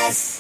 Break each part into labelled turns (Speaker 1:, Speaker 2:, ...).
Speaker 1: RVVS.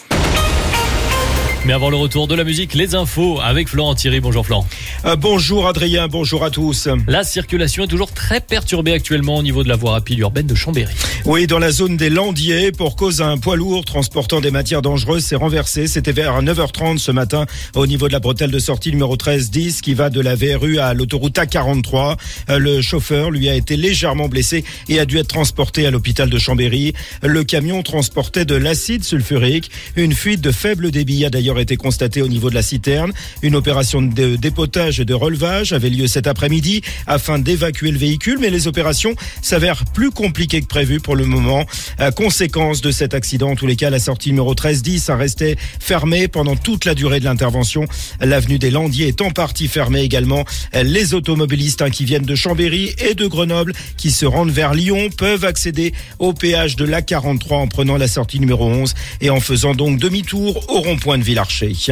Speaker 2: Mais avant le retour de la musique, les infos avec Florent Thierry. Bonjour Florent.
Speaker 3: Bonjour Adrien, bonjour à tous.
Speaker 2: La circulation est toujours très perturbée actuellement au niveau de la voie rapide urbaine de Chambéry.
Speaker 3: Oui, dans la zone des Landiers, pour cause d'un poids lourd transportant des matières dangereuses, s'est renversé. C'était vers 9h30 ce matin au niveau de la bretelle de sortie numéro 1310 qui va de la VRU à l'autoroute A43. Le chauffeur, lui, a été légèrement blessé et a dû être transporté à l'hôpital de Chambéry. Le camion transportait de l'acide sulfurique. Une fuite de faible débit a d'ailleurs été constatée au niveau de la citerne. Une opération de dépotage et de relevage avait lieu cet après-midi afin d'évacuer le véhicule, mais les opérations s'avèrent plus compliquées que prévu pour le moment. Conséquence de cet accident, en tous les cas, la sortie numéro 1310 a resté fermée pendant toute la durée de l'intervention. L'avenue des Landiers est en partie fermée également. Les automobilistes qui viennent de Chambéry et de Grenoble qui se rendent vers Lyon peuvent accéder au péage de l'A43 en prenant la sortie numéro 11 et en faisant donc demi-tour au rond-point de Villarcher.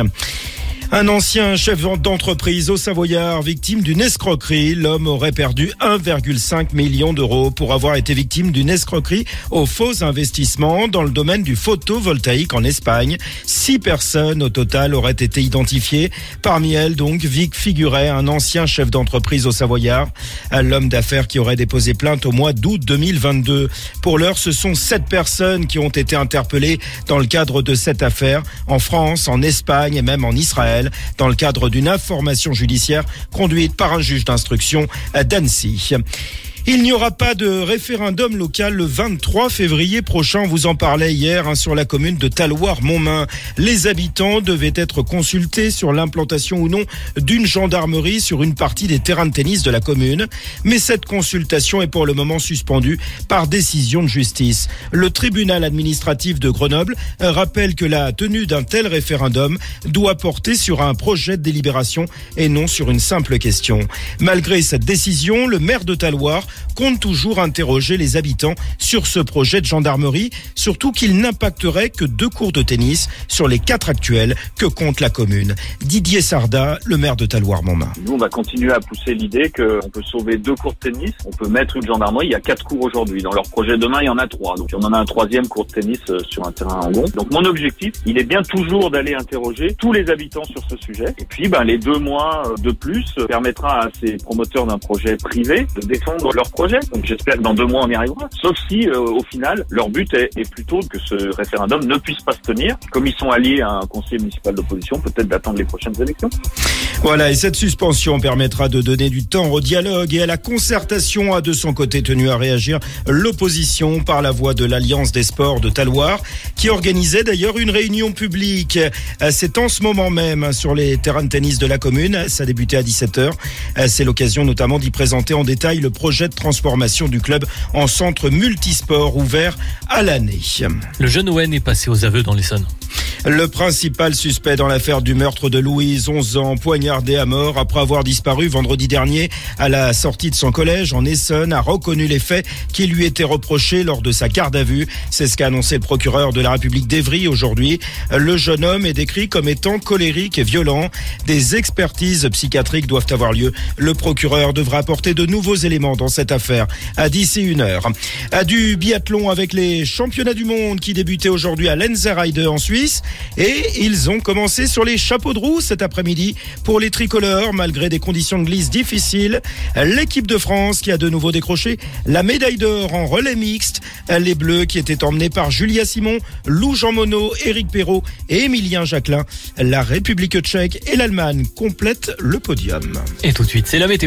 Speaker 3: Un ancien chef d'entreprise au Savoyard, victime d'une escroquerie. L'homme aurait perdu 1,5 million d'euros pour avoir été victime d'une escroquerie aux faux investissements dans le domaine du photovoltaïque en Espagne. 6 personnes au total auraient été identifiées. Parmi elles, donc, figurait un ancien chef d'entreprise au Savoyard. L'homme d'affaires qui aurait déposé plainte au mois d'août 2022. Pour l'heure, ce sont 7 personnes qui ont été interpellées dans le cadre de cette affaire en France, en Espagne et même en Israël, dans le cadre d'une information judiciaire conduite par un juge d'instruction d'Annecy. Il n'y aura pas de référendum local le 23 février prochain. On vous en parlait hier sur la commune de Talloires-Montmain. Les habitants devaient être consultés sur l'implantation ou non d'une gendarmerie sur une partie des terrains de tennis de la commune. Mais cette consultation est pour le moment suspendue par décision de justice. Le tribunal administratif de Grenoble rappelle que la tenue d'un tel référendum doit porter sur un projet de délibération et non sur une simple question. Malgré cette décision, le maire de Talloires compte toujours interroger les habitants sur ce projet de gendarmerie, surtout qu'il n'impacterait que 2 cours de tennis sur les 4 actuels que compte la commune. Didier Sarda, le maire de Talloires-Montmain.
Speaker 4: Nous, on va continuer à pousser l'idée qu'on peut sauver 2 cours de tennis, on peut mettre une gendarmerie. Il y a 4 cours aujourd'hui. Dans leur projet demain, il y en a 3. Donc, on en a un 3e cours de tennis sur un terrain en rond. Donc, mon objectif, il est bien toujours d'aller interroger tous les habitants sur ce sujet. Et puis, les 2 mois de plus permettra à ces promoteurs d'un projet privé de défendre leur projet. Donc j'espère que dans 2 mois on y arrivera. Sauf si au final leur but est plutôt que ce référendum ne puisse pas se tenir. Comme ils sont alliés à un conseil municipal d'opposition, peut-être d'attendre les prochaines élections.
Speaker 3: Voilà, et cette suspension permettra de donner du temps au dialogue et à la concertation. A de son côté tenu à réagir l'opposition par la voix de l'Alliance des sports de Talloires qui organisait d'ailleurs une réunion publique. C'est en ce moment même sur les terrains de tennis de la commune. Ça a débuté à 17h. C'est l'occasion notamment d'y présenter en détail le projet de transformation du club en centre multisport ouvert à l'année.
Speaker 2: Le jeune Owen est passé aux aveux dans l'Essonne.
Speaker 3: Le principal suspect dans l'affaire du meurtre de Louise, 11 ans, poignardé à mort après avoir disparu vendredi dernier à la sortie de son collège en Essonne, a reconnu les faits qui lui étaient reprochés lors de sa garde à vue. C'est ce qu'a annoncé le procureur de la République d'Évry aujourd'hui. Le jeune homme est décrit comme étant colérique et violent. Des expertises psychiatriques doivent avoir lieu. Le procureur devra apporter de nouveaux éléments dans cette affaire d'ici 1h. Du biathlon avec les championnats du monde qui débutaient aujourd'hui à Lenzerheide en Suisse. Et ils ont commencé sur les chapeaux de roue cet après-midi pour les tricolores, malgré des conditions de glisse difficiles. L'équipe de France qui a de nouveau décroché la médaille d'or en relais mixte. Les Bleus qui étaient emmenés par Julia Simon, Lou Jean Monod, Éric Perrault et Émilien Jacquelin. La République tchèque et l'Allemagne complètent le podium.
Speaker 2: Et tout de suite, c'est la météo.